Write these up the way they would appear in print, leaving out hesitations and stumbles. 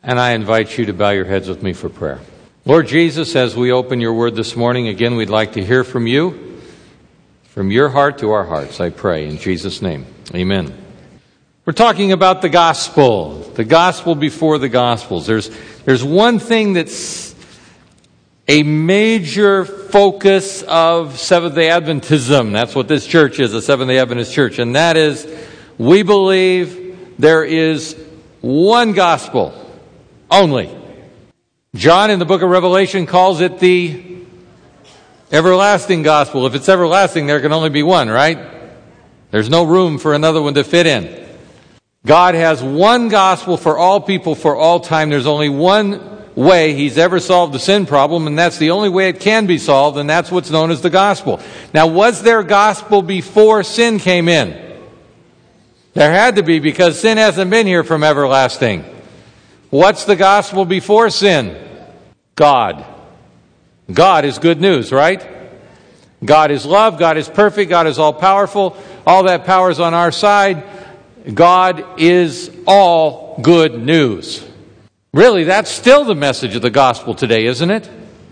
And I invite you to bow your heads with me for prayer. Lord Jesus, as we open your word this morning, again, we'd like to hear from you, from your heart to our hearts, I pray, in Jesus' name. Amen. We're talking about the gospel before the gospels. There's one thing that's a major focus of Seventh-day Adventism. That's what this church is, a Seventh-day Adventist church. And that is, we believe there is one gospel only. John in the book of Revelation calls it the everlasting gospel. If it's everlasting, there can only be one, right? There's no room for another one to fit in. God has one gospel for all people for all time. There's only one way He's ever solved the sin problem, and that's the only way it can be solved, and that's what's known as the gospel. Now, was there gospel before sin came in? There had to be, because sin hasn't been here from everlasting. What's the gospel before sin? God. God is good news, right? God is love, God is perfect, God is all-powerful. All that power is on our side. God is all good news. Really, that's still the message of the gospel today, isn't it?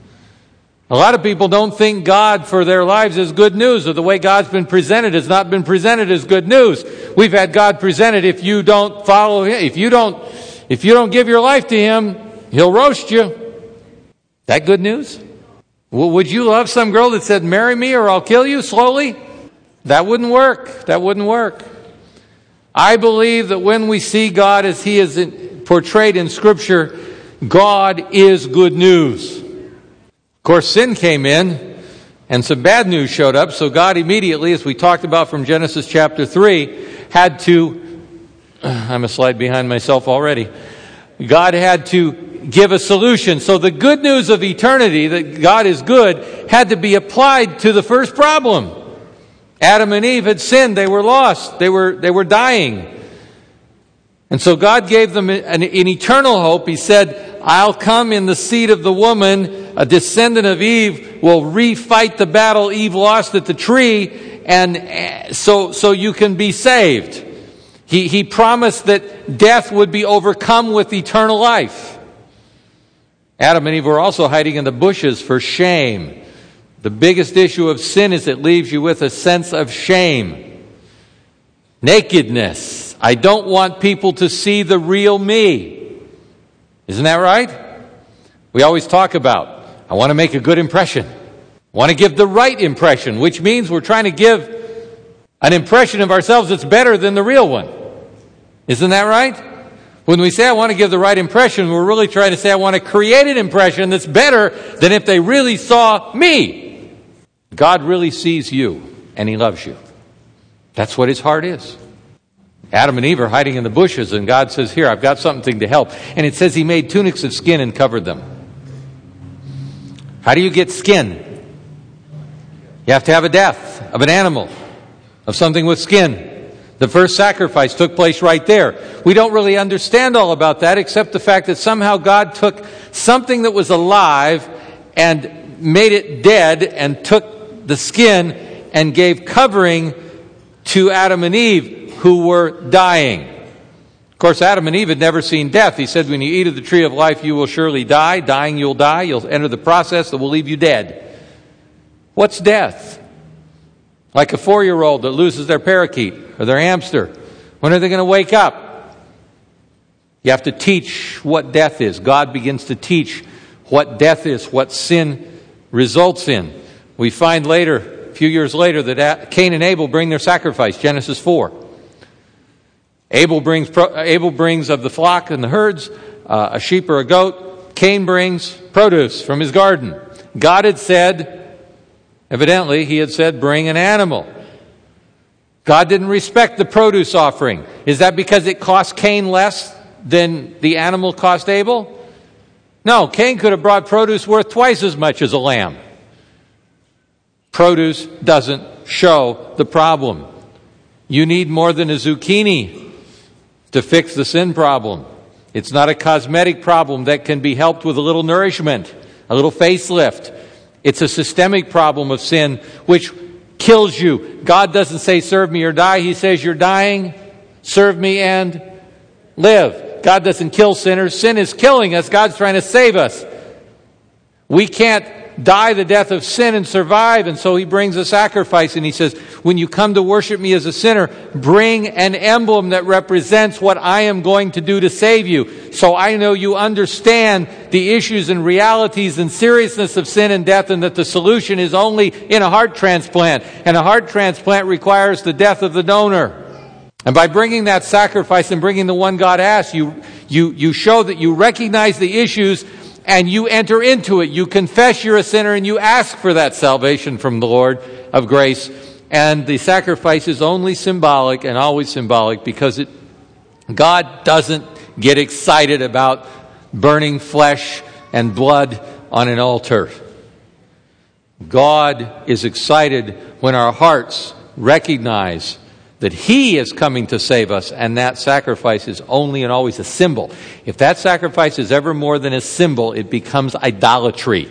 A lot of people don't think God for their lives is good news, or the way God's been presented has not been presented as good news. We've had God presented, if you don't follow Him, if you don't give your life to Him, He'll roast you. That good news? Well, would you love some girl that said, marry me or I'll kill you slowly? That wouldn't work. That wouldn't work. I believe that when we see God as He is portrayed in Scripture, God is good news. Of course, sin came in and some bad news showed up, so God immediately, as we talked about from Genesis chapter 3, had to, I'm a slide behind myself already, God had to give a solution. So the good news of eternity, that God is good, had to be applied to the first problem. Adam and Eve had sinned. They were lost. They were dying. And so God gave them an eternal hope. He said, I'll come in the seed of the woman. A descendant of Eve will refight the battle Eve lost at the tree, and so you can be saved. He promised that death would be overcome with eternal life. Adam and Eve were also hiding in the bushes for shame. The biggest issue of sin is it leaves you with a sense of shame. Nakedness. I don't want people to see the real me. Isn't that right? We always talk about, I want to make a good impression. I want to give the right impression, which means we're trying to give an impression of ourselves that's better than the real one. Isn't that right? When we say I want to give the right impression, we're really trying to say I want to create an impression that's better than if they really saw me. God really sees you, and He loves you. That's what His heart is. Adam and Eve are hiding in the bushes, and God says, here, I've got something to help. And it says He made tunics of skin and covered them. How do you get skin? You have to have a death of an animal, of something with skin. The first sacrifice took place right there. We don't really understand all about that, except the fact that somehow God took something that was alive and made it dead, and took the skin and gave covering to Adam and Eve, who were dying. Of course, Adam and Eve had never seen death. He said, when you eat of the tree of life, you will surely die. Dying, you'll die. You'll enter the process that will leave you dead. What's death? Like a 4-year-old that loses their parakeet or their hamster. When are they going to wake up? You have to teach what death is. God begins to teach what death is, what sin results in. We find later, a few years later, that Cain and Abel bring their sacrifice, Genesis 4. Abel brings of the flock and the herds, a sheep or a goat. Cain brings produce from his garden. God had said, evidently, He had said, bring an animal. God didn't respect the produce offering. Is that because it cost Cain less than the animal cost Abel? No, Cain could have brought produce worth twice as much as a lamb. Produce doesn't show the problem. You need more than a zucchini to fix the sin problem. It's not a cosmetic problem that can be helped with a little nourishment, a little facelift. It's a systemic problem of sin which kills you. God doesn't say, serve me or die. He says, you're dying, serve me and live. God doesn't kill sinners. Sin is killing us. God's trying to save us. We can't die the death of sin and survive, and so he brings a sacrifice, and he says, when you come to worship me as a sinner, bring an emblem that represents what I am going to do to save you. So I know you understand the issues and realities and seriousness of sin and death, and that the solution is only in a heart transplant, and a heart transplant requires the death of the donor. And by bringing that sacrifice and bringing the one God asks, you show that you recognize the issues and you enter into it. You confess you're a sinner and you ask for that salvation from the Lord of grace. And the sacrifice is only symbolic and always symbolic because God doesn't get excited about burning flesh and blood on an altar. God is excited when our hearts recognize that he is coming to save us, and that sacrifice is only and always a symbol. If that sacrifice is ever more than a symbol, it becomes idolatry.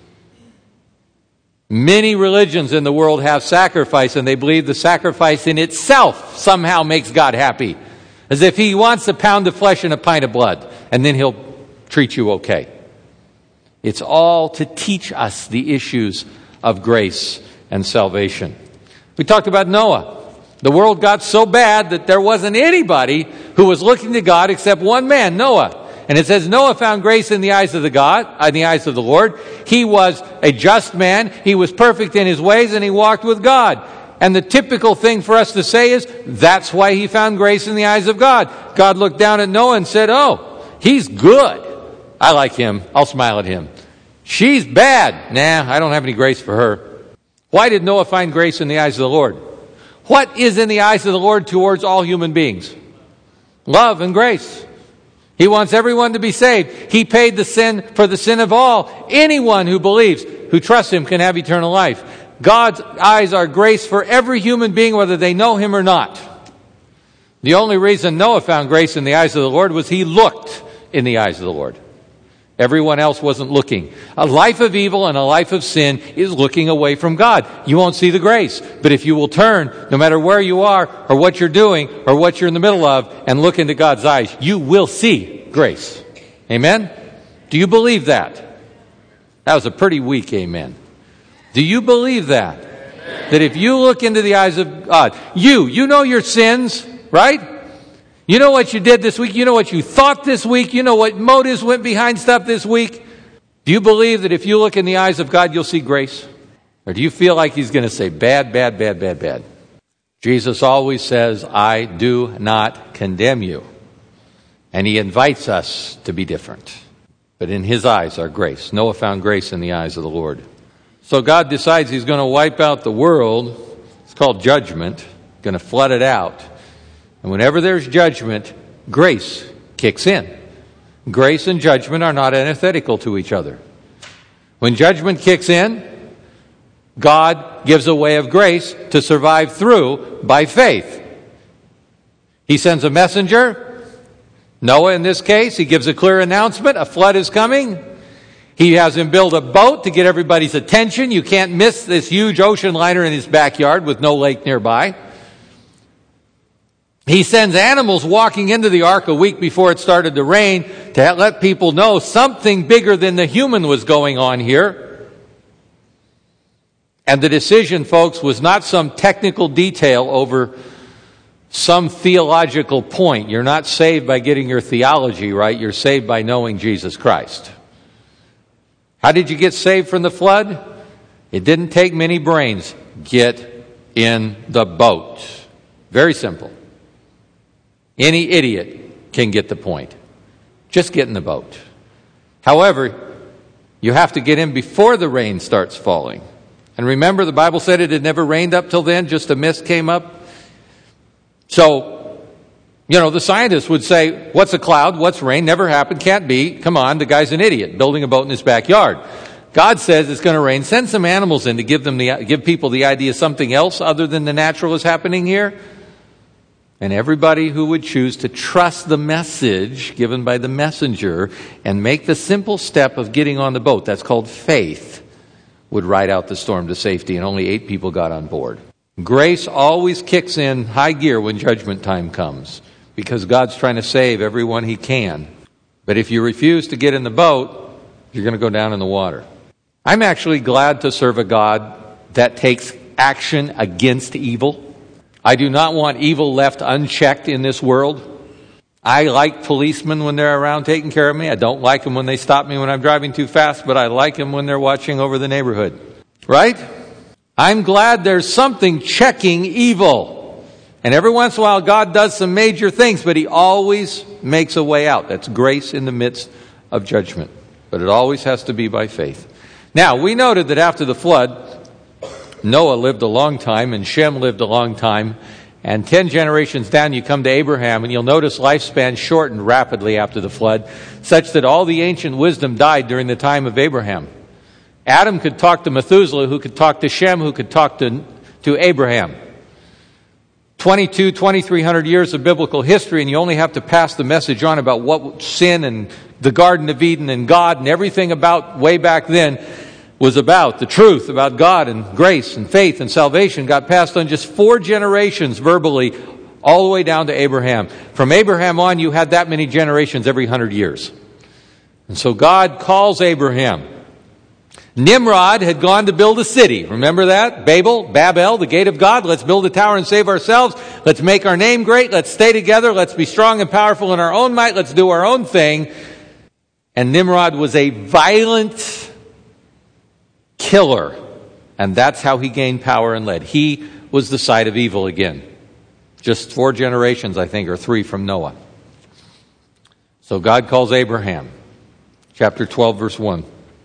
Many religions in the world have sacrifice, and they believe the sacrifice in itself somehow makes God happy. As if he wants a pound of flesh and a pint of blood, and then he'll treat you okay. It's all to teach us the issues of grace and salvation. We talked about Noah. The world got so bad that there wasn't anybody who was looking to God except one man, Noah. And it says Noah found grace in the eyes of the Lord. He was a just man. He was perfect in his ways, and he walked with God. And the typical thing for us to say is, that's why he found grace in the eyes of God. God looked down at Noah and said, oh, he's good. I like him. I'll smile at him. She's bad. Nah, I don't have any grace for her. Why did Noah find grace in the eyes of the Lord? What is in the eyes of the Lord towards all human beings? Love and grace. He wants everyone to be saved. He paid for the sin of all. Anyone who believes, who trusts him, can have eternal life. God's eyes are grace for every human being, whether they know him or not. The only reason Noah found grace in the eyes of the Lord was he looked in the eyes of the Lord. Everyone else wasn't looking. A life of evil and a life of sin is looking away from God. You won't see the grace. But if you will turn, no matter where you are or what you're doing or what you're in the middle of, and look into God's eyes, you will see grace. Amen? Do you believe that? That was a pretty weak amen. Do you believe that? That if you look into the eyes of God, you know your sins, right? You know what you did this week. You know what you thought this week. You know what motives went behind stuff this week. Do you believe that if you look in the eyes of God, you'll see grace? Or do you feel like he's going to say bad, bad, bad, bad, bad? Jesus always says, I do not condemn you. And he invites us to be different. But in his eyes are grace. Noah found grace in the eyes of the Lord. So God decides he's going to wipe out the world. It's called judgment. Going to flood it out. And whenever there's judgment, grace kicks in. Grace and judgment are not antithetical to each other. When judgment kicks in, God gives a way of grace to survive through by faith. He sends a messenger, Noah in this case. He gives a clear announcement, a flood is coming. He has him build a boat to get everybody's attention. You can't miss this huge ocean liner in his backyard with no lake nearby. He sends animals walking into the ark a week before it started to rain to let people know something bigger than the human was going on here. And the decision, folks, was not some technical detail over some theological point. You're not saved by getting your theology right. You're saved by knowing Jesus Christ. How did you get saved from the flood? It didn't take many brains. Get in the boat. Very simple. Any idiot can get the point. Just get in the boat. However, you have to get in before the rain starts falling. And remember, the Bible said it had never rained up till then, just a mist came up. So, the scientists would say, what's a cloud? What's rain? Never happened, can't be. Come on, the guy's an idiot, building a boat in his backyard. God says it's going to rain. Send some animals in to give people the idea something else other than the natural is happening here. And everybody who would choose to trust the message given by the messenger and make the simple step of getting on the boat, that's called faith, would ride out the storm to safety, and only 8 people got on board. Grace always kicks in high gear when judgment time comes, because God's trying to save everyone he can. But if you refuse to get in the boat, you're going to go down in the water. I'm actually glad to serve a God that takes action against evil. I do not want evil left unchecked in this world. I like policemen when they're around taking care of me. I don't like them when they stop me when I'm driving too fast, but I like them when they're watching over the neighborhood. Right? I'm glad there's something checking evil. And every once in a while, God does some major things, but he always makes a way out. That's grace in the midst of judgment. But it always has to be by faith. Now, we noted that after the flood, Noah lived a long time and Shem lived a long time. And 10 generations down, you come to Abraham, and you'll notice lifespan shortened rapidly after the flood, such that all the ancient wisdom died during the time of Abraham. Adam could talk to Methuselah, who could talk to Shem, who could talk to Abraham. 2,300 years of biblical history, and you only have to pass the message on about what sin and the Garden of Eden and God and everything about way back then was about. The truth about God and grace and faith and salvation got passed on just 4 generations verbally, all the way down to Abraham. From Abraham on, you had that many generations every 100 years. And so God calls Abraham. Nimrod had gone to build a city. Remember that? Babel, the gate of God. Let's build a tower and save ourselves. Let's make our name great. Let's stay together. Let's be strong and powerful in our own might. Let's do our own thing. And Nimrod was a violent killer. And that's how he gained power and led. He was the side of evil again. Just 4 generations, I think, or 3 from Noah. So God calls Abraham. Chapter 12, verse 1.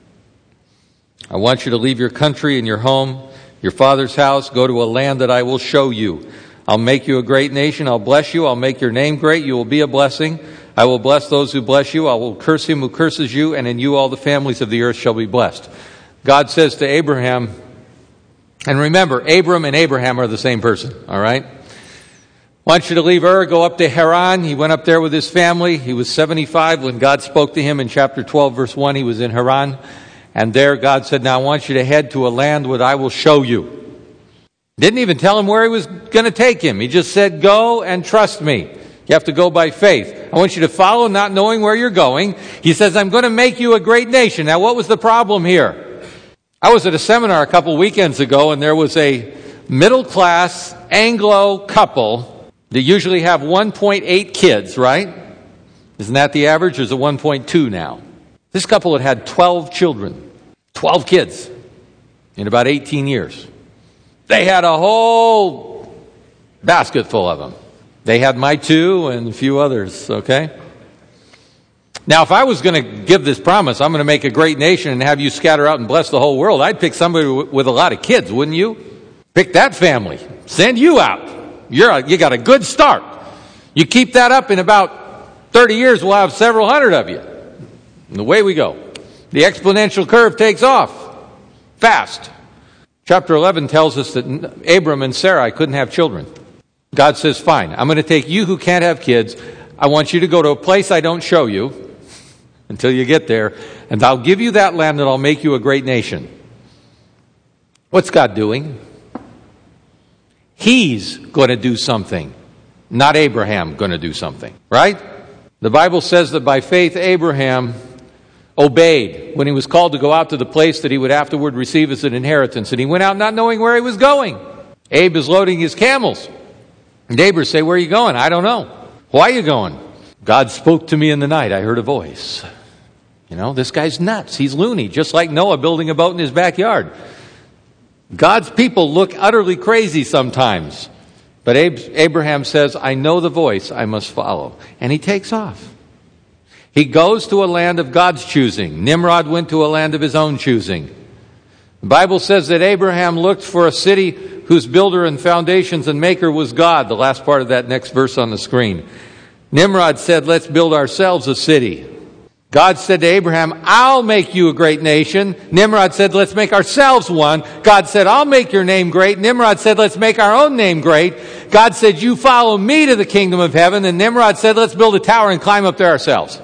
I want you to leave your country and your home, your father's house, go to a land that I will show you. I'll make you a great nation. I'll bless you. I'll make your name great. You will be a blessing. I will bless those who bless you. I will curse him who curses you, and in you all the families of the earth shall be blessed. God says to Abraham, and remember, Abram and Abraham are the same person, all right? I want you to leave Ur, go up to Haran. He went up there with his family. He was 75 when God spoke to him in chapter 12, verse 1. He was in Haran. And there God said, now I want you to head to a land that I will show you. Didn't even tell him where he was going to take him. He just said, go and trust me. You have to go by faith. I want you to follow not knowing where you're going. He says, I'm going to make you a great nation. Now, what was the problem here? I was at a seminar a couple weekends ago, and there was a middle-class Anglo couple that usually have 1.8 kids, right? Isn't that the average, or is it 1.2 now? This couple had 12 children, 12 kids in about 18 years. They had a whole basket full of them. They had my 2 and a few others, okay? Now, if I was going to give this promise, I'm going to make a great nation and have you scatter out and bless the whole world, I'd pick somebody with a lot of kids, wouldn't you? Pick that family. Send you out. You got a good start. You keep that up, in about 30 years, we'll have several hundred of you. And away we go. The exponential curve takes off fast. Chapter 11 tells us that Abram and Sarai couldn't have children. God says, fine, I'm going to take you who can't have kids. I want you to go to a place I don't show you until you get there, and I'll give you that land and I'll make you a great nation. What's God doing? He's going to do something, not Abraham going to do something, right? The Bible says that by faith Abraham obeyed when he was called to go out to the place that he would afterward receive as an inheritance. And he went out not knowing where he was going. Abe is loading his camels. And neighbors say, where are you going? I don't know. Why are you going? God spoke to me in the night. I heard a voice. You know, this guy's nuts. He's loony, just like Noah building a boat in his backyard. God's people look utterly crazy sometimes. But Abraham says, I know the voice, I must follow. And he takes off. He goes to a land of God's choosing. Nimrod went to a land of his own choosing. The Bible says that Abraham looked for a city whose builder and foundations and maker was God. The last part of that next verse on the screen. Nimrod said, let's build ourselves a city. God said to Abraham, I'll make you a great nation. Nimrod said, let's make ourselves one. God said, I'll make your name great. Nimrod said, let's make our own name great. God said, you follow me to the kingdom of heaven. And Nimrod said, let's build a tower and climb up there ourselves.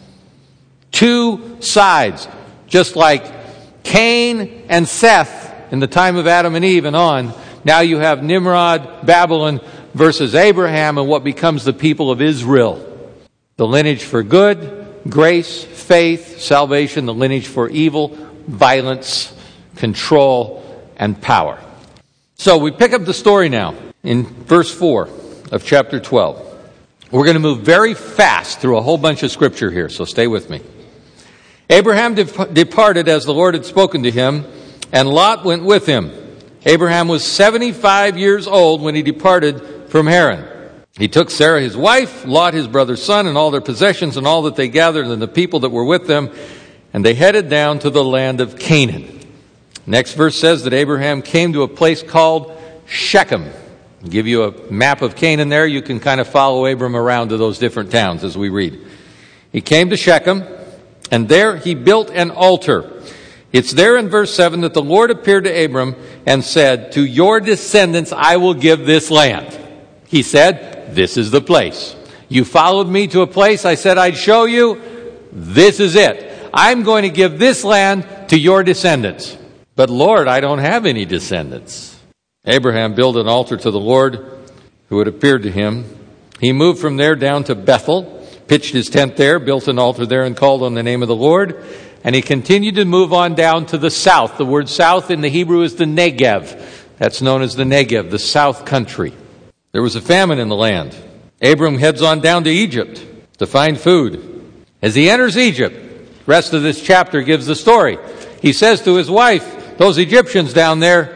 2 sides, just like Cain and Seth in the time of Adam and Eve and on. Now you have Nimrod, Babylon, versus Abraham and what becomes the people of Israel. The lineage for good, grace, faith, salvation. The lineage for evil, violence, control, and power. So we pick up the story now in verse 4 of chapter 12. We're going to move very fast through a whole bunch of scripture here, so stay with me. Abraham departed as the Lord had spoken to him, and Lot went with him. Abraham was 75 years old when he departed from Haran. He took Sarah his wife, Lot his brother's son, and all their possessions and all that they gathered and the people that were with them, and they headed down to the land of Canaan. Next verse says that Abraham came to a place called Shechem. I'll give you a map of Canaan there. You can kind of follow Abram around to those different towns as we read. He came to Shechem, and there he built an altar. It's there in verse 7 that the Lord appeared to Abram and said, "To your descendants I will give this land." He said, "This is the place. You followed me to a place I said I'd show you. This is it. I'm going to give this land to your descendants." "But Lord, I don't have any descendants." Abraham built an altar to the Lord who had appeared to him. He moved from there down to Bethel, pitched his tent there, built an altar there, and called on the name of the Lord. And he continued to move on down to the south. The word south in the Hebrew is the Negev. That's known as the Negev, the south country. There was a famine in the land. Abram heads on down to Egypt to find food. As he enters Egypt, the rest of this chapter gives the story. He says to his wife, "Those Egyptians down there,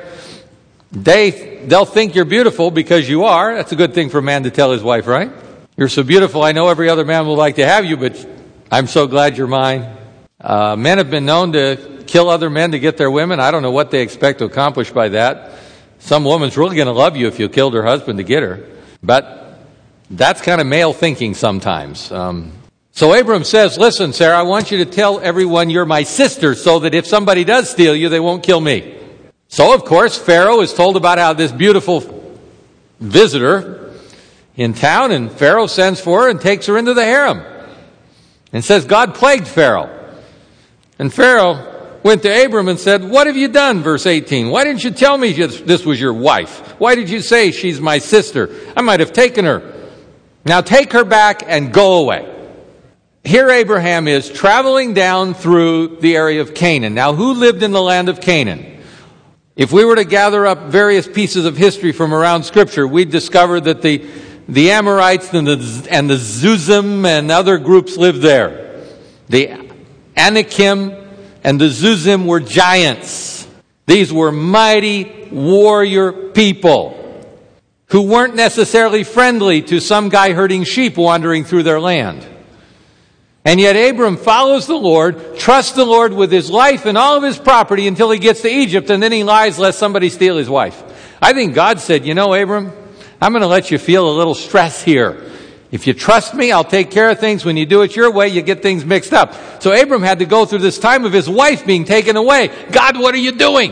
they'll think you're beautiful because you are." That's a good thing for a man to tell his wife, right? "You're so beautiful, I know every other man would like to have you, but I'm so glad you're mine." Men have been known to kill other men to get their women. I don't know what they expect to accomplish by that. Some woman's really going to love you if you killed her husband to get her. But that's kind of male thinking sometimes. So Abram says, "Listen, Sarah, I want you to tell everyone you're my sister so that if somebody does steal you, they won't kill me." So, of course, Pharaoh is told about how this beautiful visitor in town, and Pharaoh sends for her and takes her into the harem. And says God plagued Pharaoh. And Pharaoh went to Abram and said, "What have you done?" Verse 18. "Why didn't you tell me this was your wife? Why did you say she's my sister? I might have taken her. Now take her back and go away." Here Abraham is traveling down through the area of Canaan. Now, who lived in the land of Canaan? If we were to gather up various pieces of history from around Scripture, we'd discover that the Amorites and the Zuzim and other groups lived there. The Anakim and the Zuzim were giants. These were mighty warrior people who weren't necessarily friendly to some guy herding sheep wandering through their land. And yet Abram follows the Lord, trusts the Lord with his life and all of his property until he gets to Egypt, and then he lies lest somebody steal his wife. I think God said, "You know, Abram, I'm going to let you feel a little stress here. If you trust me, I'll take care of things. When you do it your way, you get things mixed up." So Abram had to go through this time of his wife being taken away. "God, what are you doing?"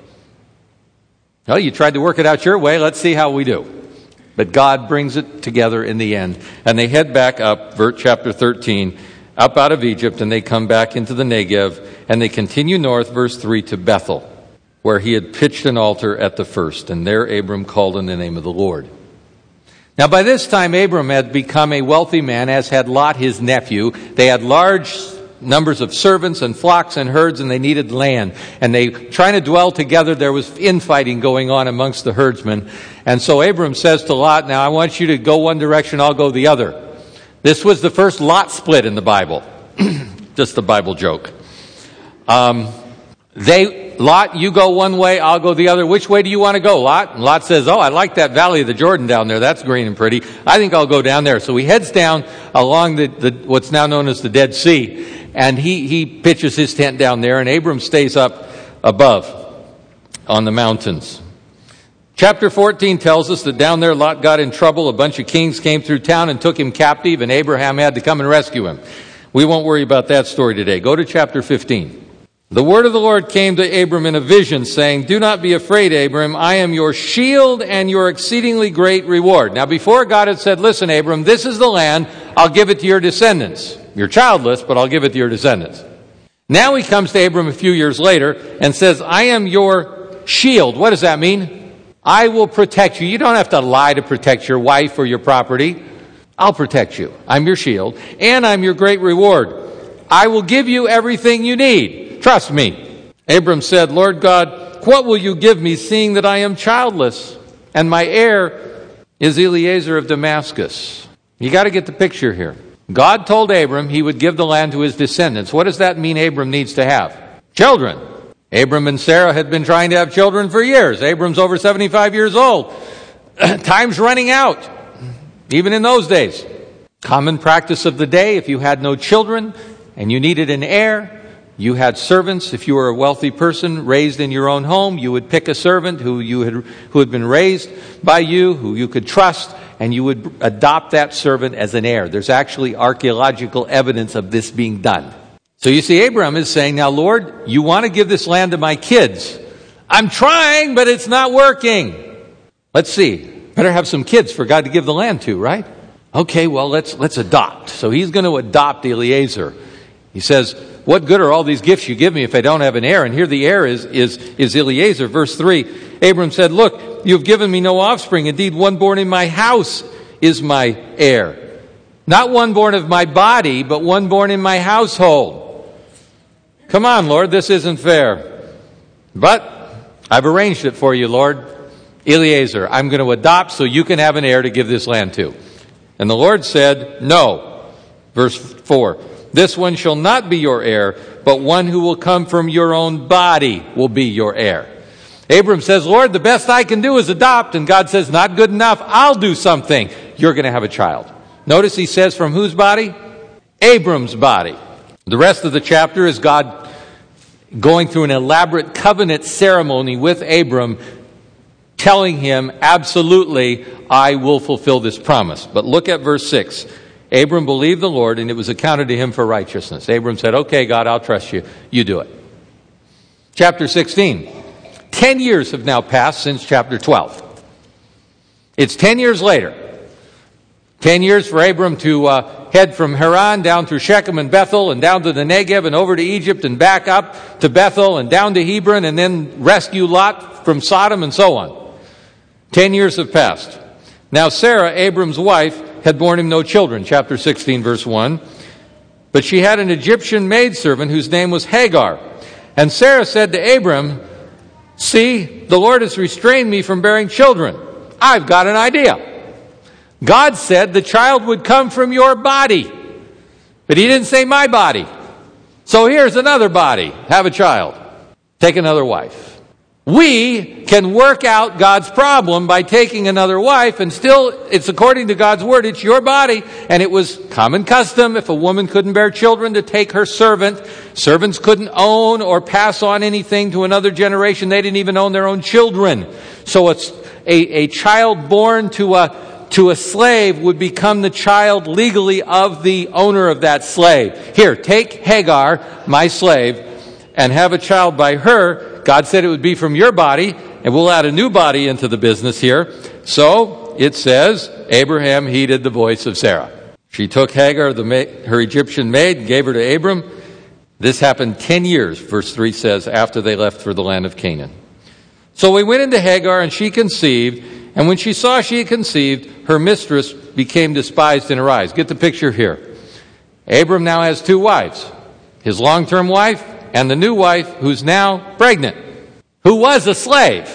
"Well, you tried to work it out your way. Let's see how we do." But God brings it together in the end. And they head back up, chapter 13, up out of Egypt, and they come back into the Negev, and they continue north, verse 3, to Bethel, where he had pitched an altar at the first. And there Abram called on the name of the Lord. Now, by this time, Abram had become a wealthy man, as had Lot, his nephew. They had large numbers of servants and flocks and herds, and they needed land. And they, trying to dwell together, there was infighting going on amongst the herdsmen. And so Abram says to Lot, "Now I want you to go one direction, I'll go the other." This was the first lot split in the Bible. Just a Bible joke. Lot, you go one way, I'll go the other. "Which way do you want to go, Lot?" And Lot says, "Oh, I like that valley of the Jordan down there. That's green and pretty. I think I'll go down there." So he heads down along what's now known as the Dead Sea, and he pitches his tent down there, and Abram stays up above on the mountains. Chapter 14 tells us that down there Lot got in trouble. A bunch of kings came through town and took him captive, and Abraham had to come and rescue him. We won't worry about that story today. Go to chapter 15. "The word of the Lord came to Abram in a vision, saying, 'Do not be afraid, Abram. I am your shield and your exceedingly great reward.'" Now, before God had said, "Listen, Abram, this is the land. I'll give it to your descendants. You're childless, but I'll give it to your descendants." Now he comes to Abram a few years later and says, "I am your shield." What does that mean? I will protect you. You don't have to lie to protect your wife or your property. I'll protect you. I'm your shield, and I'm your great reward. I will give you everything you need. Trust me. Abram said, Lord God, what will you give me, seeing that I am childless, and my heir is Eliezer of Damascus? You got to get the picture here. God told Abram he would give the land to his descendants. What does that mean Abram needs to have? Children. Abram and Sarah had been trying to have children for years. Abram's over 75 years old. Time's running out, even in those days. Common practice of the day, if you had no children and you needed an heir, you had servants. If you were a wealthy person raised in your own home, you would pick a servant who had been raised by you, who you could trust, and you would adopt that servant as an heir. There's actually archaeological evidence of this being done. So you see, Abraham is saying, now, Lord, you want to give this land to my kids. I'm trying, but it's not working. Let's see. Better have some kids for God to give the land to, right? Okay, well, let's adopt. So he's going to adopt Eliezer. He says, what good are all these gifts you give me if I don't have an heir? And here the heir is Eliezer. Verse 3, Abram said, look, you've given me no offspring. Indeed, one born in my house is my heir. Not one born of my body, but one born in my household. Come on, Lord, this isn't fair. But I've arranged it for you, Lord. Eliezer, I'm going to adopt so you can have an heir to give this land to. And the Lord said, no. Verse 4, this one shall not be your heir, but one who will come from your own body will be your heir. Abram says, Lord, the best I can do is adopt. And God says, not good enough. I'll do something. You're going to have a child. Notice he says, from whose body? Abram's body. The rest of the chapter is God going through an elaborate covenant ceremony with Abram, telling him, absolutely, I will fulfill this promise. But look at verse 6. Abram believed the Lord, and it was accounted to him for righteousness. Abram said, okay, God, I'll trust you. You do it. Chapter 16. 10 years have now passed since chapter 12. It's 10 years later. 10 years for Abram to head from Haran down through Shechem and Bethel and down to the Negev and over to Egypt and back up to Bethel and down to Hebron and then rescue Lot from Sodom and so on. 10 years have passed. Now Sarah, Abram's wife, had borne him no children. Chapter 16, verse 1. But she had an Egyptian maidservant whose name was Hagar. And Sarah said to Abram, see, the Lord has restrained me from bearing children. I've got an idea. God said the child would come from your body. But he didn't say my body. So here's another body. Have a child. Take another wife. We can work out God's problem by taking another wife, and still, it's according to God's word, it's your body. And it was common custom, if a woman couldn't bear children, to take her servant. Servants couldn't own or pass on anything to another generation. They didn't even own their own children. So it's a child born to a slave would become the child legally of the owner of that slave. Here, take Hagar, my slave, and have a child by her. God said it would be from your body, and we'll add a new body into the business here. So it says, Abraham heeded the voice of Sarah. She took Hagar, her Egyptian maid, and gave her to Abram. This happened 10 years, verse 3 says, after they left for the land of Canaan. So we went into Hagar, and she conceived. And when she saw she had conceived, her mistress became despised in her eyes. Get the picture here. Abram now has two wives. His long-term wife and the new wife who's now pregnant. Who was a slave.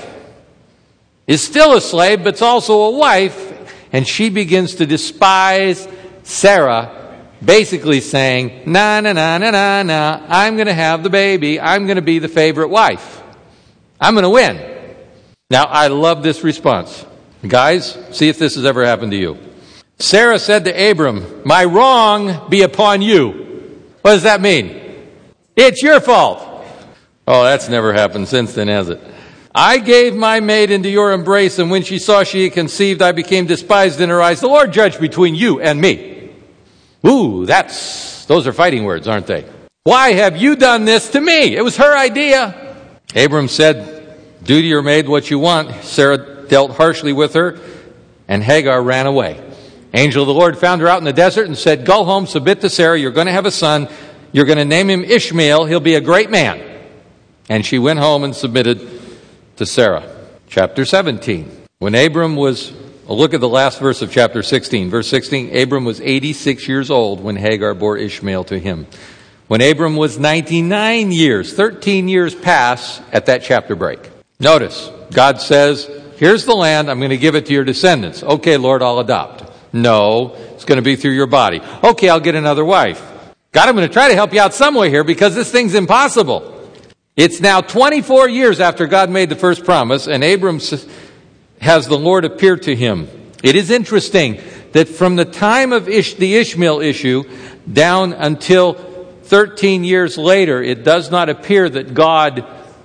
Is still a slave, but it's also a wife. And she begins to despise Sarah, basically saying, nah, I'm going to have the baby. I'm going to be the favorite wife. I'm going to win. Now, I love this response. Guys, see if this has ever happened to you. Sarah said to Abram, my wrong be upon you. What does that mean? It's your fault. Oh, that's never happened since then, has it? I gave my maid into your embrace, and when she saw she had conceived, I became despised in her eyes. The Lord judge between you and me. Ooh, those are fighting words, aren't they? Why have you done this to me? It was her idea. Abram said, do to your maid what you want. Sarah dealt harshly with her, and Hagar ran away. Angel of the Lord found her out in the desert and said, go home, submit to Sarah. You're going to have a son. You're going to name him Ishmael. He'll be a great man. And she went home and submitted to Sarah. chapter 17. When Abram was, look at the last verse of chapter 16. Verse 16, Abram was 86 years old when Hagar bore Ishmael to him. When Abram was 99 years, 13 years pass at that chapter break. Notice, God says, here's the land, I'm going to give it to your descendants. Okay, Lord, I'll adopt. No, it's going to be through your body. Okay, I'll get another wife. God, I'm going to try to help you out some way here because this thing's impossible. It's now 24 years after God made the first promise, and Abram has the Lord appear to him. It is interesting that from the time of the Ishmael issue down until 13 years later, it does not appear that God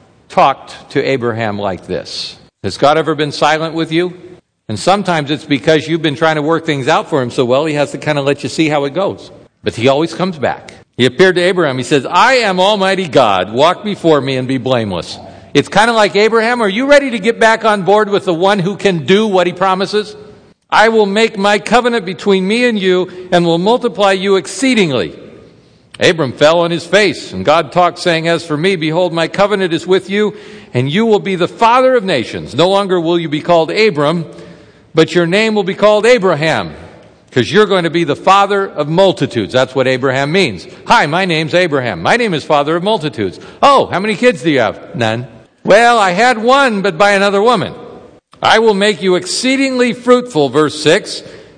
talked to Abraham like this. Has God ever been silent with you? And sometimes it's because you've been trying to work things out for him so well, he has to kind of let you see how it goes. But he always comes back. He appeared to Abraham. He says, I am Almighty God. Walk before me and be blameless. It's kind of like, Abraham, are you ready to get back on board with the one who can do what he promises? I will make my covenant between me and you and will multiply you exceedingly. Abram fell on his face, and God talked, saying, as for me, behold, my covenant is with you, and you will be the father of nations. No longer will you be called Abram, but your name will be called Abraham, because you're going to be the father of multitudes. That's what Abraham means. Hi, my name's Abraham. My name is father of multitudes. Oh, how many kids do you have? None. Well, I had one, but by another woman. I will make you exceedingly fruitful, verse 6.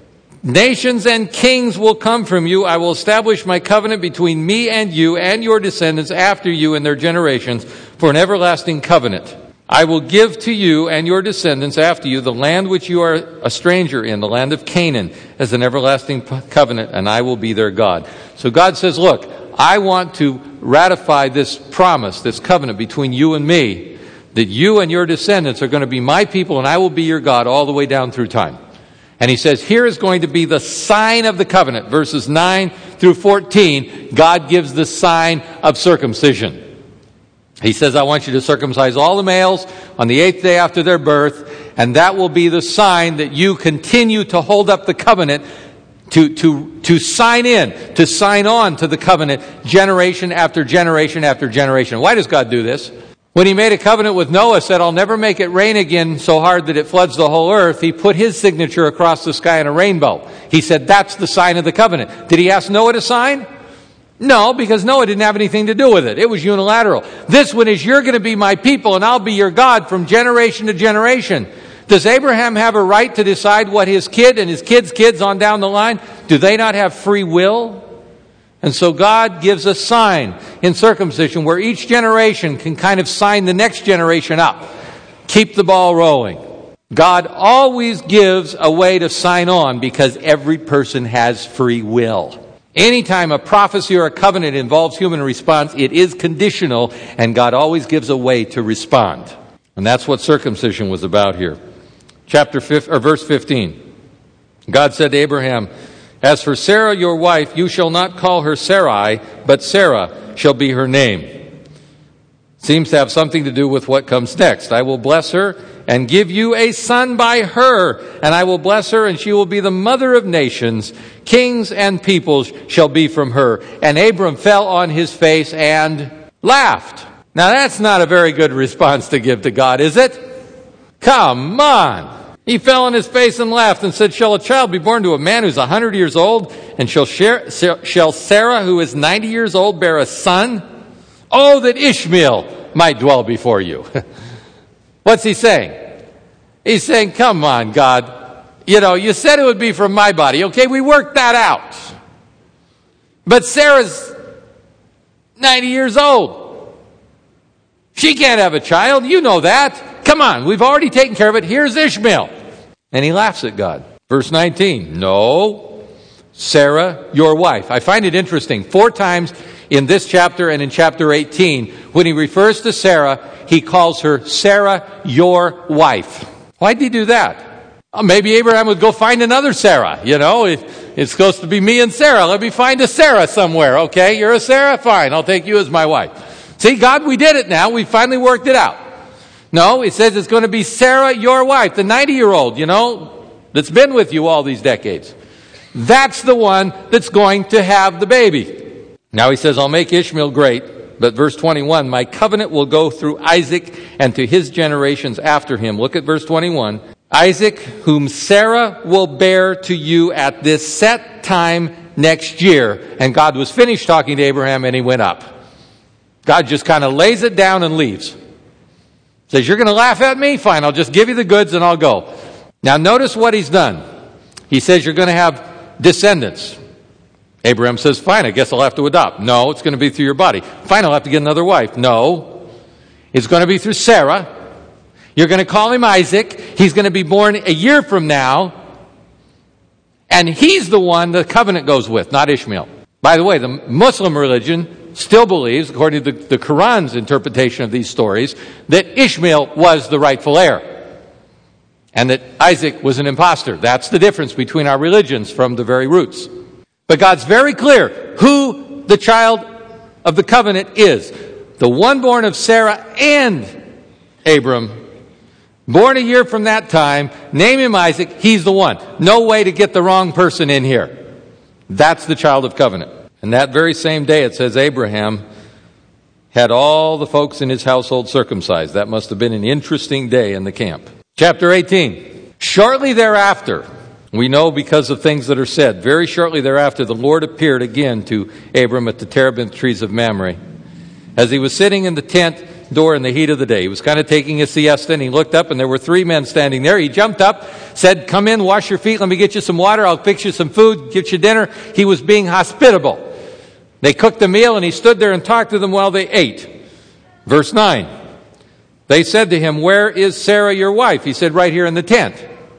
Nations and kings will come from you. I will establish my covenant between me and you and your descendants after you and their generations for an everlasting covenant. I will give to you and your descendants after you the land which you are a stranger in, the land of Canaan, as an everlasting covenant, and I will be their God. So God says, look, I want to ratify this promise, this covenant between you and me, that you and your descendants are going to be my people and I will be your God all the way down through time. And he says, here is going to be the sign of the covenant. Verses 9 through 14, God gives the sign of circumcision. He says, I want you to circumcise all the males on the 8th day after their birth, and that will be the sign that you continue to hold up the covenant, to sign in, to sign on to the covenant generation after generation after generation. Why does God do this? When he made a covenant with Noah, said, I'll never make it rain again so hard that it floods the whole earth, he put his signature across the sky in a rainbow. He said, that's the sign of the covenant. Did he ask Noah to sign? No, because Noah didn't have anything to do with it. It was unilateral. This one is, you're going to be my people and I'll be your God from generation to generation. Does Abraham have a right to decide what his kid and his kid's kids on down the line? Do they not have free will? And so God gives a sign in circumcision where each generation can kind of sign the next generation up. Keep the ball rolling. God always gives a way to sign on because every person has free will. Anytime a prophecy or a covenant involves human response, it is conditional, and God always gives a way to respond. And that's what circumcision was about here. Verse 15. God said to Abraham, as for Sarah your wife, you shall not call her Sarai, but Sarah shall be her name. Seems to have something to do with what comes next. I will bless her and give you a son by her, and I will bless her, and she will be the mother of nations. Kings and peoples shall be from her. And Abram fell on his face and laughed. Now that's not a very good response to give to God, is it? Come on. He fell on his face and laughed and said, shall a child be born to a man who's 100 years old? And shall Sarah, who is 90 years old, bear a son? Oh, that Ishmael might dwell before you. What's he saying? He's saying, come on, God. You said it would be from my body. Okay, we worked that out. But Sarah's 90 years old. She can't have a child. You know that. Come on, we've already taken care of it. Here's Ishmael. And he laughs at God. Verse 19, no, Sarah, your wife. I find it interesting. 4 times in this chapter and in chapter 18, when he refers to Sarah, he calls her Sarah, your wife. Why'd he do that? Well, maybe Abraham would go find another Sarah. It's supposed to be me and Sarah. Let me find a Sarah somewhere. Okay, you're a Sarah? Fine, I'll take you as my wife. See, God, we did it now. We finally worked it out. No, it says it's going to be Sarah, your wife, the 90-year-old, that's been with you all these decades. That's the one that's going to have the baby. Now he says, I'll make Ishmael great. But verse 21, my covenant will go through Isaac and to his generations after him. Look at verse 21. Isaac, whom Sarah will bear to you at this set time next year. And God was finished talking to Abraham and he went up. God just kind of lays it down and leaves. Says, you're going to laugh at me? Fine, I'll just give you the goods and I'll go. Now notice what he's done. He says you're going to have descendants. Abraham says, fine, I guess I'll have to adopt. No, it's going to be through your body. Fine, I'll have to get another wife. No, it's going to be through Sarah. You're going to call him Isaac. He's going to be born a year from now. And he's the one the covenant goes with, not Ishmael. By the way, the Muslim religion still believes, according to the Quran's interpretation of these stories, that Ishmael was the rightful heir. And that Isaac was an imposter. That's the difference between our religions from the very roots. But God's very clear who the child of the covenant is. The one born of Sarah and Abram. Born a year from that time, name him Isaac, he's the one. No way to get the wrong person in here. That's the child of covenant. And that very same day it says Abraham had all the folks in his household circumcised. That must have been an interesting day in the camp. Chapter 18. Shortly thereafter, we know because of things that are said, very shortly thereafter the Lord appeared again to Abram at the terebinth trees of Mamre. As he was sitting in the tent door in the heat of the day. He was kind of taking a siesta and he looked up and there were 3 men standing there. He jumped up, said, come in, wash your feet, let me get you some water, I'll fix you some food, get you dinner. He was being hospitable. They cooked the meal and he stood there and talked to them while they ate. Verse 9. They said to him, where is Sarah your wife? He said, right here in the tent.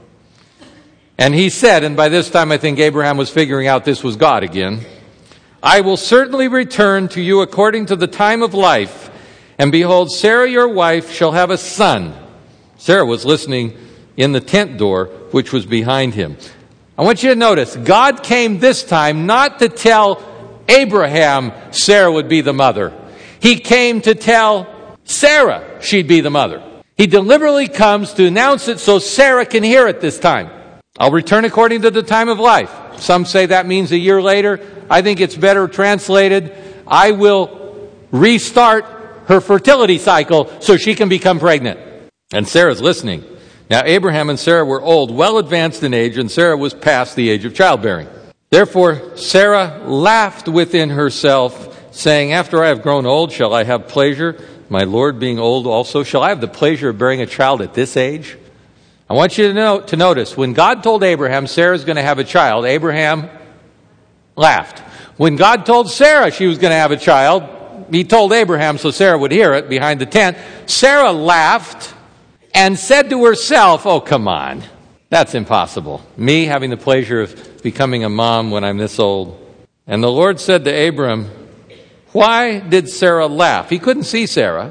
And he said, and by this time I think Abraham was figuring out this was God again, I will certainly return to you according to the time of life. And behold, Sarah your wife shall have a son. Sarah was listening in the tent door, which was behind him. I want you to notice, God came this time not to tell Abraham Sarah would be the mother. He came to tell Sarah she'd be the mother. He deliberately comes to announce it so Sarah can hear it this time. I'll return according to the time of life. Some say that means a year later. I think it's better translated, I will restart her fertility cycle so she can become pregnant. And Sarah's listening. Now Abraham and Sarah were old, well advanced in age, and Sarah was past the age of childbearing. Therefore Sarah laughed within herself, saying, after I have grown old, shall I have pleasure, my Lord being old also? Shall I have the pleasure of bearing a child at this age? I want you to notice, when God told Abraham Sarah's going to have a child, Abraham laughed. When God told Sarah she was going to have a child, he told Abraham so Sarah would hear it behind the tent. Sarah laughed and said to herself, oh, come on. That's impossible. Me having the pleasure of becoming a mom when I'm this old. And the Lord said to Abram, why did Sarah laugh? He couldn't see Sarah.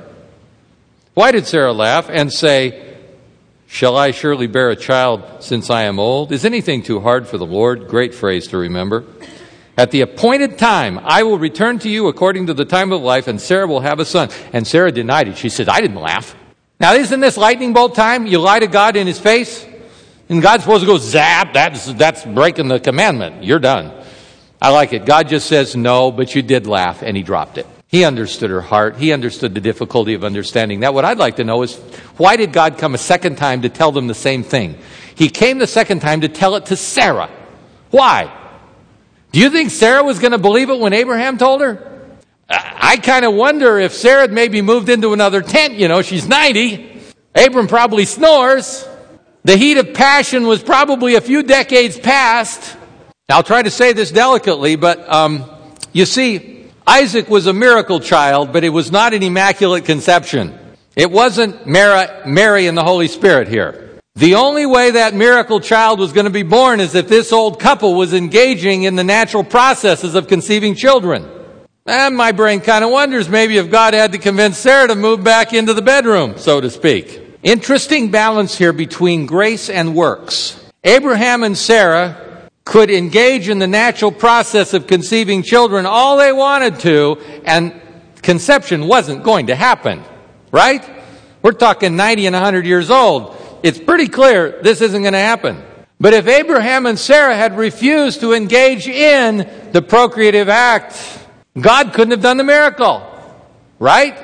Why did Sarah laugh and say, shall I surely bear a child since I am old? Is anything too hard for the Lord? Great phrase to remember. At the appointed time, I will return to you according to the time of life, and Sarah will have a son. And Sarah denied it. She said, I didn't laugh. Now, isn't this lightning bolt time? You lie to God in his face? And God's supposed to go, zap, that's breaking the commandment. You're done. I like it. God just says, no, but you did laugh, and he dropped it. He understood her heart. He understood the difficulty of understanding that. What I'd like to know is, why did God come a second time to tell them the same thing? He came the second time to tell it to Sarah. Why? Do you think Sarah was going to believe it when Abraham told her? I kind of wonder if Sarah had maybe moved into another tent. You know, she's 90. Abram probably snores. The heat of passion was probably a few decades past. I'll try to say this delicately, but you see, Isaac was a miracle child, but it was not an immaculate conception. It wasn't Mary and the Holy Spirit here. The only way that miracle child was going to be born is if this old couple was engaging in the natural processes of conceiving children. And my brain kind of wonders maybe if God had to convince Sarah to move back into the bedroom, so to speak. Interesting balance here between grace and works. Abraham and Sarah could engage in the natural process of conceiving children all they wanted to, and conception wasn't going to happen, right? We're talking 90 and 100 years old. It's pretty clear this isn't going to happen. But if Abraham and Sarah had refused to engage in the procreative act, God couldn't have done the miracle. right?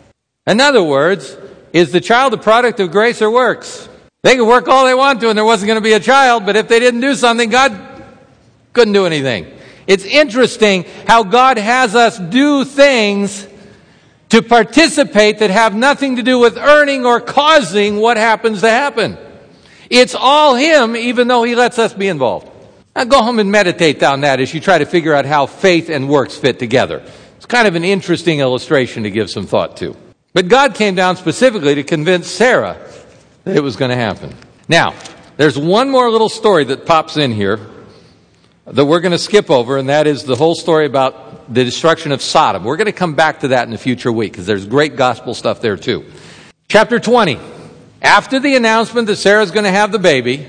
In other words, is the child a product of grace or works? They could work all they want to and there wasn't going to be a child, but if they didn't do something, God couldn't do anything. It's interesting how God has us do things to participate that have nothing to do with earning or causing what happens to happen. It's all Him, even though He lets us be involved. Now go home and meditate on that as you try to figure out how faith and works fit together. It's kind of an interesting illustration to give some thought to. But God came down specifically to convince Sarah that it was going to happen. Now, there's one more little story that pops in here that we're going to skip over, and that is the whole story about the destruction of Sodom. We're going to come back to that in a future week because there's great gospel stuff there too. Chapter 20. After the announcement that Sarah's going to have the baby,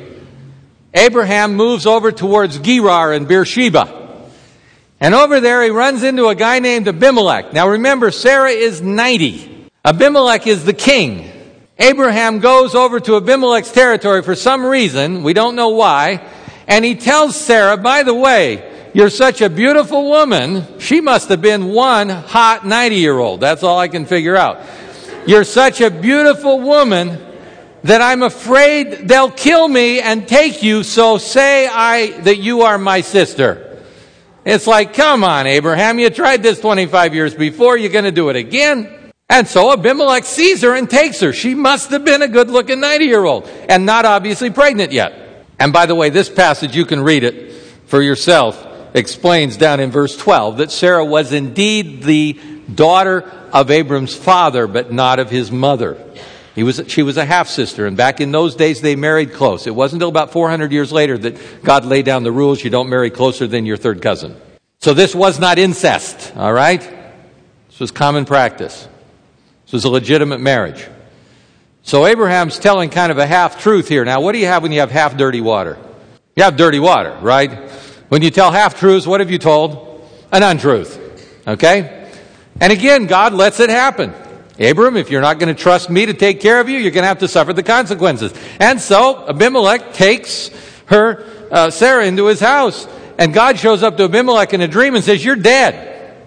Abraham moves over towards Gerar and Beersheba. And over there he runs into a guy named Abimelech. Now remember, Sarah is 90. Abimelech is the king. Abraham goes over to Abimelech's territory for some reason, we don't know why, and he tells Sarah, by the way, you're such a beautiful woman. She must have been one hot 90-year-old. That's all I can figure out. You're such a beautiful woman that I'm afraid they'll kill me and take you, so say that you are my sister. It's like, come on, Abraham, you tried this 25 years before, you're going to do it again? And so Abimelech sees her and takes her. She must have been a good-looking 90-year-old and not obviously pregnant yet. And by the way, this passage, you can read it for yourself, explains down in verse 12 that Sarah was indeed the daughter of Abram's father, but not of his mother. She was a half-sister, and back in those days they married close. It wasn't until about 400 years later that God laid down the rules, you don't marry closer than your third cousin. So this was not incest, all right? This was common practice. This was a legitimate marriage. So Abraham's telling kind of a half-truth here. Now, what do you have when you have half dirty water? You have dirty water, right? When you tell half-truths, what have you told? An untruth, okay? And again, God lets it happen. Abram, if you're not going to trust me to take care of you, you're going to have to suffer the consequences. And so Abimelech takes her, Sarah, into his house. And God shows up to Abimelech in a dream and says, you're dead.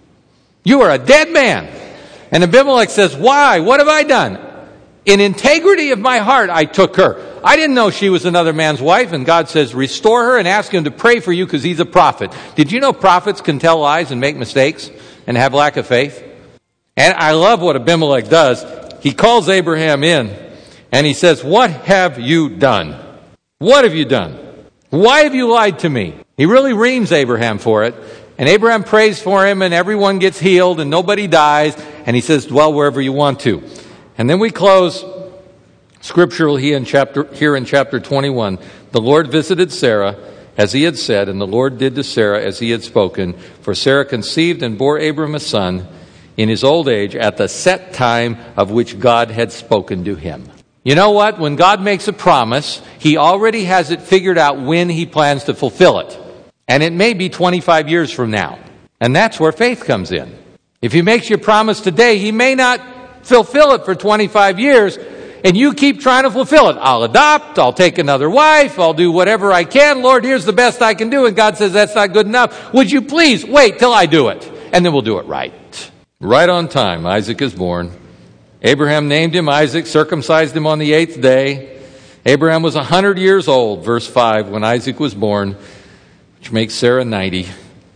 You are a dead man. And Abimelech says, why? What have I done? In integrity of my heart, I took her. I didn't know she was another man's wife. And God says, restore her and ask him to pray for you because he's a prophet. Did you know prophets can tell lies and make mistakes and have lack of faith? And I love what Abimelech does. He calls Abraham in and he says, what have you done? What have you done? Why have you lied to me? He really reams Abraham for it. And Abraham prays for him and everyone gets healed and nobody dies. And he says, dwell wherever you want to. And then we close scripturally here in chapter 21. The Lord visited Sarah as he had said, and the Lord did to Sarah as he had spoken. For Sarah conceived and bore Abram a son in his old age at the set time of which God had spoken to him. You know what? When God makes a promise, he already has it figured out when he plans to fulfill it. And it may be 25 years from now. And that's where faith comes in. If he makes you a promise today, he may not fulfill it for 25 years, and you keep trying to fulfill it. I'll adopt, I'll take another wife, I'll do whatever I can. Lord, here's the best I can do. And God says, that's not good enough. Would you please wait till I do it? And then we'll do it right. Right on time, Isaac is born. Abraham named him Isaac, circumcised him on the 8th day. Abraham was 100 years old, verse 5, when Isaac was born, which makes Sarah 90.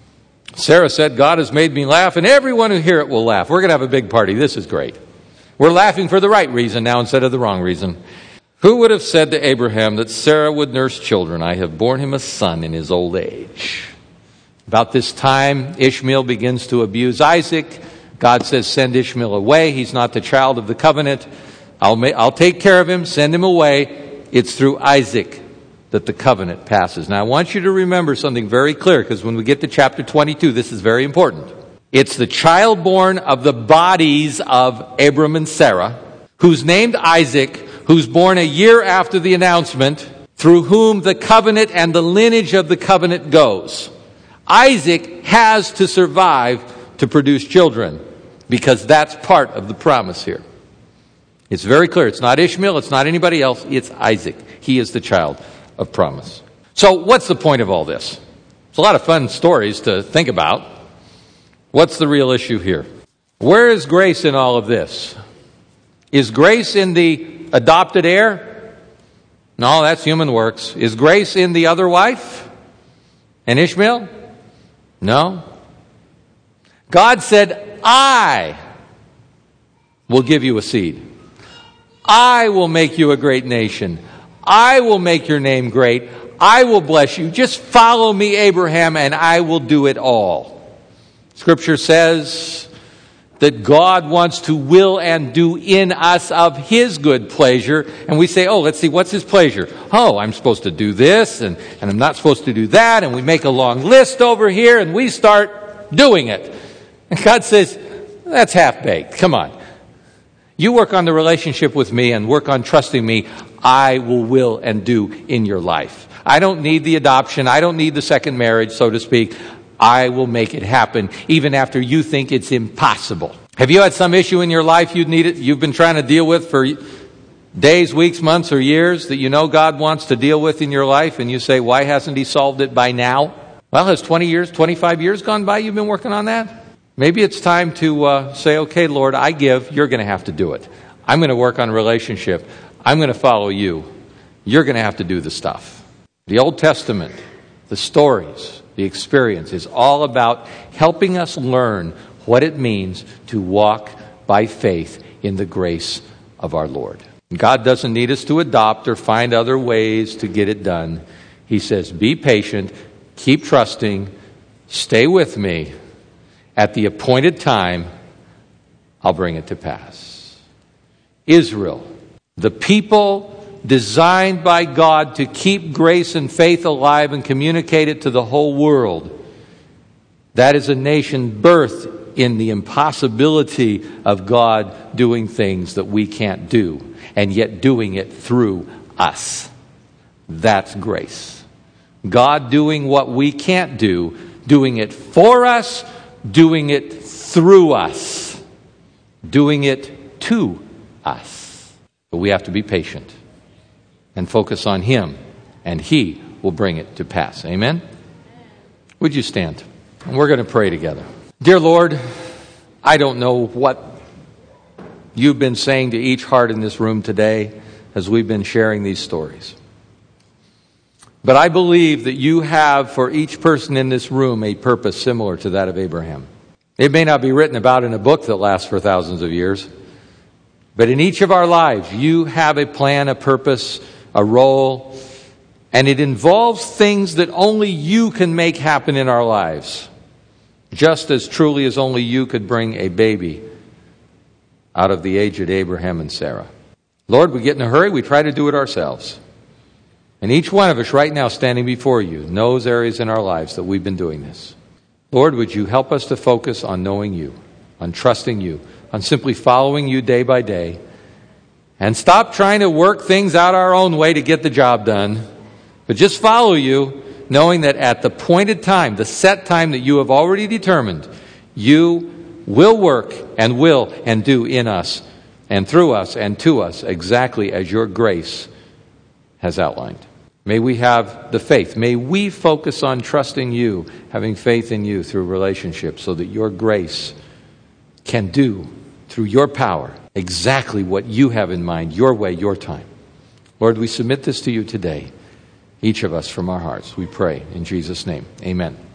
Sarah said, God has made me laugh, and everyone who hear it will laugh. We're going to have a big party. This is great. We're laughing for the right reason now instead of the wrong reason. Who would have said to Abraham that Sarah would nurse children? I have borne him a son in his old age. About this time, Ishmael begins to abuse Isaac. God says, send Ishmael away. He's not the child of the covenant. I'll take care of him, send him away. It's through Isaac that the covenant passes. Now, I want you to remember something very clear, because when we get to chapter 22, this is very important. It's the child born of the bodies of Abram and Sarah, who's named Isaac, who's born a year after the announcement, through whom the covenant and the lineage of the covenant goes. Isaac has to survive to produce children, because that's part of the promise here. It's very clear. It's not Ishmael. It's not anybody else. It's Isaac. He is the child of promise. So what's the point of all this? It's a lot of fun stories to think about. What's the real issue here? Where is grace in all of this? Is grace in the adopted heir? No, that's human works. Is grace in the other wife and Ishmael? No. God said, I will give you a seed. I will make you a great nation. I will make your name great. I will bless you. Just follow me, Abraham, and I will do it all. Scripture says that God wants to will and do in us of His good pleasure. And we say, let's see, what's His pleasure? I'm supposed to do this, and I'm not supposed to do that. And we make a long list over here, and we start doing it. And God says, that's half-baked. Come on. You work on the relationship with me and work on trusting me. I will and do in your life. I don't need the adoption. I don't need the second marriage, so to speak. I will make it happen, even after you think it's impossible. Have you had some issue in your life you've been trying to deal with for days, weeks, months, or years that you know God wants to deal with in your life, and you say, why hasn't He solved it by now? Well, has 20 years, 25 years gone by you've been working on that? Maybe it's time to say, okay, Lord, I give. You're going to have to do it. I'm going to work on a relationship. I'm going to follow you. You're going to have to do the stuff. The Old Testament, the stories, the experience is all about helping us learn what it means to walk by faith in the grace of our Lord. God doesn't need us to adopt or find other ways to get it done. He says, be patient, keep trusting, stay with me. At the appointed time, I'll bring it to pass. Israel, the people designed by God to keep grace and faith alive and communicate it to the whole world. That is a nation birthed in the impossibility of God doing things that we can't do, and yet doing it through us. That's grace. God doing what we can't do, doing it for us, doing it through us, doing it to us. But we have to be patient and focus on Him, and He will bring it to pass. Amen? Would you stand? And we're going to pray together. Dear Lord, I don't know what You've been saying to each heart in this room today as we've been sharing these stories. But I believe that You have for each person in this room a purpose similar to that of Abraham. It may not be written about in a book that lasts for thousands of years, but in each of our lives, You have a plan, a purpose, a role, and it involves things that only You can make happen in our lives, just as truly as only You could bring a baby out of the aged Abraham and Sarah. Lord, we get in a hurry, we try to do it ourselves. And each one of us right now standing before You knows areas in our lives that we've been doing this. Lord, would You help us to focus on knowing You, on trusting You, on simply following You day by day, and stop trying to work things out our own way to get the job done, but just follow You, knowing that at the appointed time, the set time that You have already determined, You will work and will and do in us and through us and to us exactly as Your grace has outlined. May we have the faith. May we focus on trusting You, having faith in You through relationships so that Your grace can do through Your power exactly what You have in mind, Your way, Your time. Lord, we submit this to You today, each of us from our hearts. We pray in Jesus' name. Amen.